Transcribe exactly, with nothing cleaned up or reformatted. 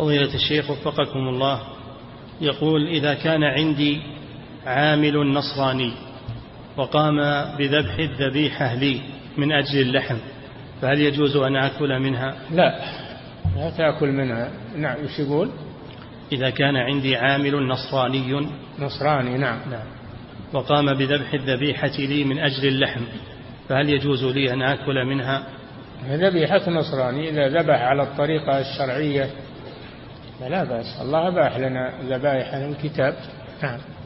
فضيلة الشيخ وفقكم الله، يقول: إذا كان عندي عامل نصراني وقام بذبح الذبيحة لي من أجل اللحم، فهل يجوز أن أكل منها؟ لا، لا تأكل منها. نعم. إيش يقول؟ إذا كان عندي عامل نصراني نصراني نعم نعم وقام بذبح الذبيحة لي من أجل اللحم، فهل يجوز لي أن أكل منها؟ ذبيحة نصراني إذا ذبح على الطريقة الشرعية فلا بأس، الله أباح لنا ذبائح الكتاب. نعم.